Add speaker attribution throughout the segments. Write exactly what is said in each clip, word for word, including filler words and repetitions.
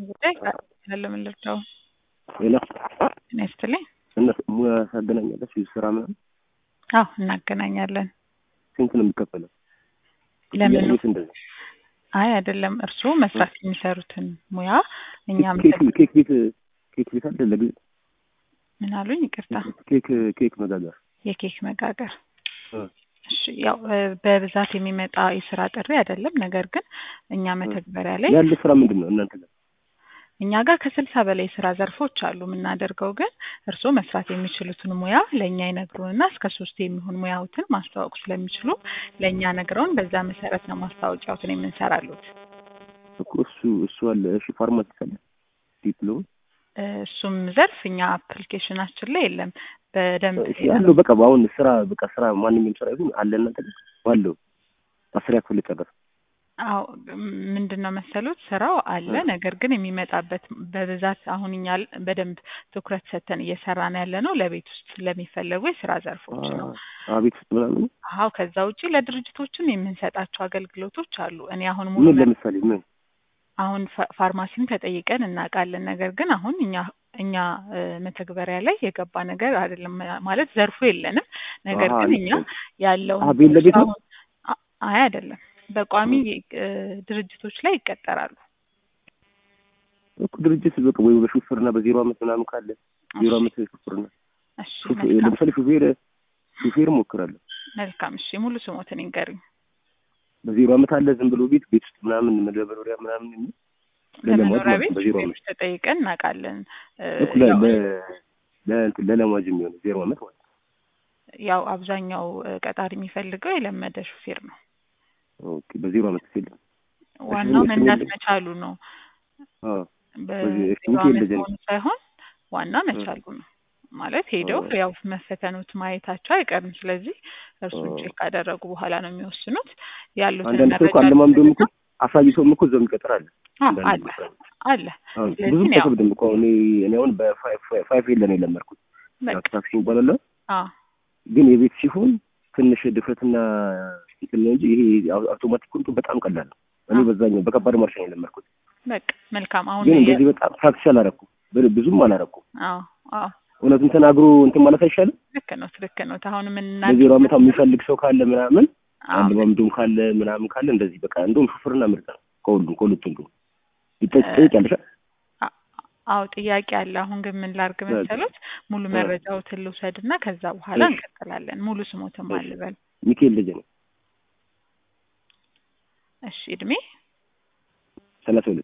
Speaker 1: ጉዳይ ለምን ልርዳው?
Speaker 2: ሌላ
Speaker 1: ነስትልኝ
Speaker 2: እና ሙያ ታገናኛለች ስራ ምናምን?
Speaker 1: አዎ እናገናኛለን።
Speaker 2: ስንት ነው የሚከፈለው?
Speaker 1: ለምን ነው?
Speaker 2: እንደዚህ
Speaker 1: አይ አይደለም፣ እርሱ መስራት የሚሰሩትን ሙያ እኛም
Speaker 2: ኬክ ኬክ ቤት ኬክ ቤት አለ ለጊዜ
Speaker 1: ምን አሉኝ? ይቅርታ
Speaker 2: ኬክ ኬክ መጋገር
Speaker 1: የኬክ መጋገር እሺ፣ ያው በብዛት የሚመጣ የስራ ጥሪ አይደለም። ነገር ግን እኛ መተግበሪያ ላይ
Speaker 2: ያለ ስራ ምንድነው እናንተ ጋር?
Speaker 1: እኛ ጋር ከስልሳ በላይ ስራ ዘርፎች አሉ። የምናደርገው ግን እርሶ መስራት የሚችሉትን ሙያ ለኛ ይነግሩንና እስከ ሶስት የሚሆን ሙያዎትን ማስተዋወቅ ስለሚችሉ ለኛ ነግረውን በዛ መሰረት ነው ማስተዋወቂያዎትን የምንሰራሉት።
Speaker 2: እኮ እሱ እሱ አለ። እሺ ፋርማሲ አለ ዲፕሎም
Speaker 1: እሱም ዘርፍ እኛ አፕሊኬሽናችን ላይ የለም። በደንብ
Speaker 2: ያለው በቃ አሁን ስራ በቃ ስራ ማንኛውም ስራ ይሁን አለ እናንተ ጋር ባለው አስር ያክል ይቀር። አዎ
Speaker 1: ምንድነው መሰሉት ስራው አለ። ነገር ግን የሚመጣበት በብዛት አሁን እኛ በደንብ ትኩረት ሰጥተን እየሰራን ያለነው ለቤት ውስጥ ለሚፈለጉ የስራ ዘርፎች ነው።
Speaker 2: አቤት ውስጥ ምናምን።
Speaker 1: አዎ ከዛ ውጪ ለድርጅቶችም የምንሰጣቸው አገልግሎቶች አሉ። እኔ አሁን ሙሉ
Speaker 2: ምን ለምሳሌ ምን
Speaker 1: አሁን ፋርማሲን ተጠይቀን እናውቃለን። ነገር ግን አሁን እኛ እኛ መተግበሪያ ላይ የገባ ነገር አይደለም ማለት ዘርፉ የለንም። ነገር ግን እኛ ያለው
Speaker 2: አቤት ለቤት ነው።
Speaker 1: አይ አይደለም፣ በቋሚ ድርጅቶች ላይ ይቀጠራሉ።
Speaker 2: እኮ ድርጅት በቃ ወይ በሹፍርና በዜሮ አመት ምናምን ካለ ዜሮ አመት ሹፍርና።
Speaker 1: እሺ
Speaker 2: ለምሳሌ ሹፌር ሹፌር ሞክራለሁ።
Speaker 1: መልካም እሺ፣ ሙሉ ስሞትን ይንገሩኝ።
Speaker 2: በዜሮ አመት አለ ዝም ብሎ ቤት ቤት ውስጥ ምናምን መደበሪያ ምናምን
Speaker 1: ለመኖሪያ ቤት በዜሮ አመት ተጠይቀን እናውቃለን።
Speaker 2: እኮ ለ ለእንትን ለለማጅ የሚሆነው ዜሮ አመት ማለት
Speaker 1: ያው አብዛኛው ቀጣሪ የሚፈልገው የለመደ ሹፌር ነው።
Speaker 2: ኦኬ በዜሮ አመት ሲል
Speaker 1: ዋናው መንዳት መቻሉ ነው።
Speaker 2: አዎ
Speaker 1: በዜሮ አመት ሆኖ ሳይሆን ዋና መቻሉ ነው። ማለት ሄደው ያው መፈተኑት ማየታቸው አይቀርም። ስለዚህ እርሱን ቼክ ካደረጉ በኋላ ነው የሚወስኑት። ያሉትን
Speaker 2: መረጃ አለማምዶም እኮ አሳይቶም እኮ ዘም ይቀጥራል።
Speaker 1: አዎ አለ አለ።
Speaker 2: ብዙ ተከብደም እኮ እኔ እኔ አሁን በፋይቭ ኤል ነው የለመድኩት። ታክሲ ይባላል።
Speaker 1: አዎ ግን
Speaker 2: የቤት ሲሆን ትንሽ ድፍረትና እንትን ነው እንጂ ይሄ አውቶማቲክ ኮንቱ በጣም ቀላል ነው። እኔ በዛኛው በከባድ ማርሽ ነው የለመድኩት።
Speaker 1: በቃ መልካም። አሁን
Speaker 2: ግን እንደዚህ በጣም ታክሲ አላረኩም፣ ብዙም አላረኩም።
Speaker 1: አዎ አዎ
Speaker 2: እውነቱን ተናግሮ እንትን ማለት አይሻልም?
Speaker 1: ልክ ነው ልክ ነው። አሁን ምን እና
Speaker 2: በዜሮ አመት የሚፈልግ ሰው ካለ ምናምን አንድ ወንዱም ካለ ምናምን ካለ እንደዚህ በቃ እንደውም ሹፍርና ምርጥ ነው። ከሁሉም ከሁለቱም ነው ይጠይቃልሽ።
Speaker 1: አዎ ጥያቄ አለ። አሁን ግን ምን ላድርግ መሰሉት? ሙሉ መረጃዎትን ልውሰድና ከዛ በኋላ እንቀጥላለን። ሙሉ ስሞትም አልበል።
Speaker 2: ሚካኤል ልጅ ነው።
Speaker 1: እሺ እድሜ
Speaker 2: ሰላሳ ሁለት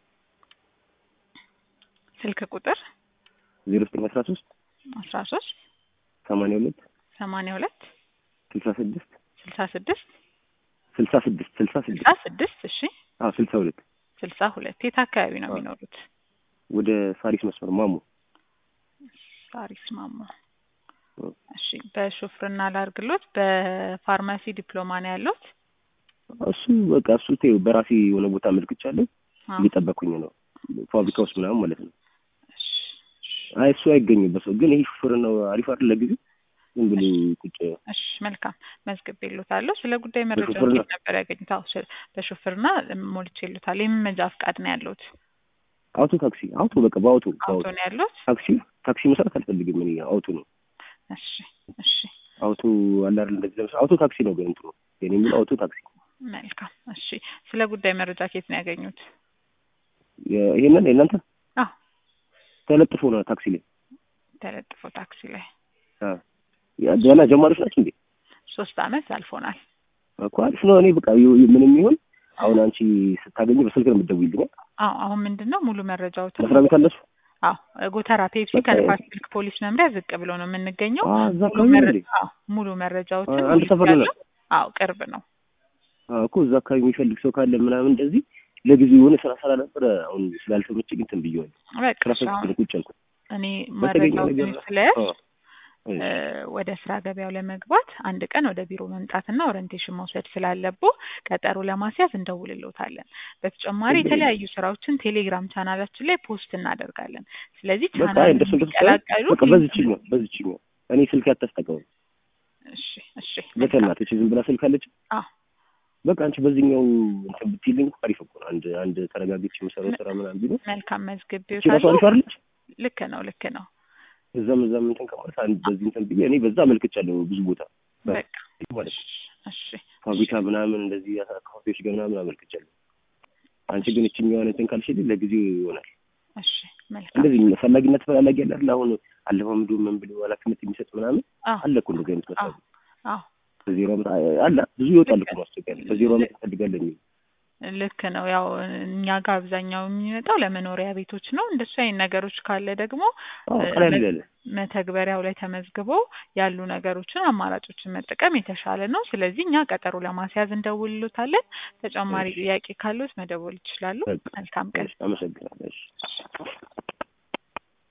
Speaker 1: ስልክ ቁጥር
Speaker 2: ዜሮ ዘጠኝ አስራ ሶስት
Speaker 1: አስራ ሶስት
Speaker 2: ሰማንያ ሁለት
Speaker 1: ሰማንያ ሁለት
Speaker 2: ስልሳ ስድስት
Speaker 1: ስልሳ ስድስት
Speaker 2: ስልሳ ስድስት ስልሳ ስድስት
Speaker 1: ስልሳ ስድስት እሺ
Speaker 2: አዎ ስልሳ ሁለት
Speaker 1: ስልሳ ሁለት የት አካባቢ ነው የሚኖሩት?
Speaker 2: ወደ ሳሪስ መስመር ማሙ።
Speaker 1: ሳሪስ ማሙ። እሺ በሹፍርና ላርግሎት በፋርማሲ ዲፕሎማ ነው ያሉት?
Speaker 2: እሱ በቃ እሱ ተይው በራሴ የሆነ ቦታ መልክቻለሁ። እየጠበኩኝ ነው ፋብሪካ ውስጥ ምናምን ማለት ነው። አይ እሱ አይገኝም በሰው ግን ይሄ ሹፍርና አሪፍ አይደል ለጊዜው ዝም ብሎ ቁጭ።
Speaker 1: እሺ መልካም መዝግቤልዎታለሁ። ስለ ጉዳይ መረጃ ነበር ያገኙት? አዎ በሹፍርና ሞልቼልዎታል። የመንጃ ፍቃድ ነው ያለዎት?
Speaker 2: አውቶ ታክሲ አውቶ በቃ በአውቶ
Speaker 1: አውቶ ነው ያለዎት?
Speaker 2: ታክሲ ታክሲ መስራት አልፈልግም እኔ አውቶ ነው።
Speaker 1: እሺ እሺ
Speaker 2: አውቶ አለ አይደል እንደዚህ ለምሳሌ አውቶ ታክሲ ነው ግን እንትኑ የኔ ምን አውቶ ታክሲ።
Speaker 1: መልካም እሺ። ስለ ጉዳይ መረጃ ከየት ነው ያገኙት?
Speaker 2: ይሄንን እናንተ?
Speaker 1: አዎ
Speaker 2: ተለጥፎ ነው ታክሲ ላይ
Speaker 1: ተለጥፎ ታክሲ ላይ።
Speaker 2: አዎ ገና ጀማሪዎች ናቸው እንዴ?
Speaker 1: ሶስት አመት አልፎናል
Speaker 2: እኮ አሪፍ ነው። እኔ በቃ ምንም ይሁን አሁን አንቺ ስታገኝ በስልክ ነው የምትደውይልኝ?
Speaker 1: አዎ አሁን ምንድነው ሙሉ መረጃዎትን
Speaker 2: መስሪያ ቤት አለሽ?
Speaker 1: አዎ ጎተራ ፔፕሲ ከንፋስ ስልክ ፖሊስ መምሪያ ዝቅ ብሎ ነው የምንገኘው። ሙሉ መረጃዎትን
Speaker 2: አንድ ሰፈር ነው።
Speaker 1: አዎ ቅርብ ነው።
Speaker 2: አዎ እኮ እዛ አካባቢ የሚፈልግ ሰው ካለ ምናምን እንደዚህ ለጊዜው የሆነ ስራ ስራ ነበር። አሁን ስላልተመቸኝ እንትን ብየዋለሁ።
Speaker 1: በቃ ቁጭ አልኩ። እኔ መረጃዎችን ስለያዝ ወደ ስራ ገበያው ለመግባት አንድ ቀን ወደ ቢሮ መምጣትና ኦሪንቴሽን መውሰድ ስላለብዎ ቀጠሮ ለማስያዝ እንደውልልዎታለን። በተጨማሪ የተለያዩ ስራዎችን ቴሌግራም ቻናላችን ላይ ፖስት እናደርጋለን። ስለዚህ ቻናሉን ይቀላቀሉ።
Speaker 2: በቃ በዚህኛው በዚህኛው እኔ ስልክ አታስጠቀሙ።
Speaker 1: እሺ እሺ
Speaker 2: ለተናት እቺ ዝም ብላ ስልክ አለች።
Speaker 1: አዎ
Speaker 2: በቃ አንቺ በዚህኛው እንትን ብትይልኝ አሪፍ እኮ ነው። አንድ አንድ ተረጋግጬ የምሰራው ስራ ምናምን ቢኖር
Speaker 1: መልካም መዝግቤው
Speaker 2: እሺ። ራሱ አሪፍ አይደለች?
Speaker 1: ልክ ነው ልክ ነው።
Speaker 2: እዛም እዛም እንትን ከማለት አንድ በዚህ እንትን ብዬ እኔ በዛ አመልክቻለሁ ብዙ ቦታ
Speaker 1: በቃ
Speaker 2: ማለት ነው።
Speaker 1: እሺ
Speaker 2: ፋብሪካ ምናምን እንደዚህ ካፌዎች ጋር ምናምን አመልክቻለሁ። አንቺ ግን እችኛዋን እንትን ካልሽልኝ ለጊዜው ይሆናል።
Speaker 1: እሺ መልካም።
Speaker 2: እንደዚህ ፈላጊነት ፈላጊ ያለ አይደል? አሁን አለማምዱ ምን ብሎ ኃላፊነት የሚሰጥ ምናምን አለ እኮ እንደዚህ አይነት መስራት።
Speaker 1: አዎ
Speaker 2: በዜሮ ዓመት አለ ብዙ ይወጣል እኮ ማስታወቂያ በዜሮ ዓመት እፈልጋለሁ የሚል።
Speaker 1: ልክ ነው። ያው እኛ ጋር አብዛኛው የሚመጣው ለመኖሪያ ቤቶች ነው። እንደሱ አይነት ነገሮች ካለ ደግሞ መተግበሪያው ላይ ተመዝግቦ ያሉ ነገሮችን አማራጮችን መጠቀም የተሻለ ነው። ስለዚህ እኛ ቀጠሮ ለማስያዝ እንደውልሎታለን። ተጨማሪ ጥያቄ ካሉት መደወል ይችላሉ። መልካም ቀን።
Speaker 2: አመሰግናለሁ።